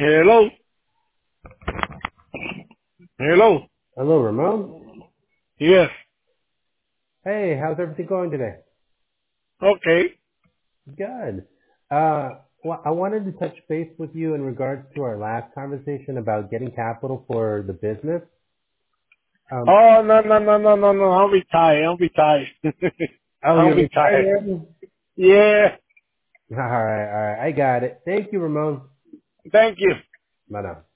Hello. Hello. Hello, Ramon. Yes. Hey, how's everything going today? Okay. Good. Well, I wanted to touch base with you in regards to our last conversation about getting capital for the business. Um, Oh, no. I'm retired. oh, I'm you're retired. retired already? Yeah. All right. I got it. Thank you, Ramon. Thank you. Bye now.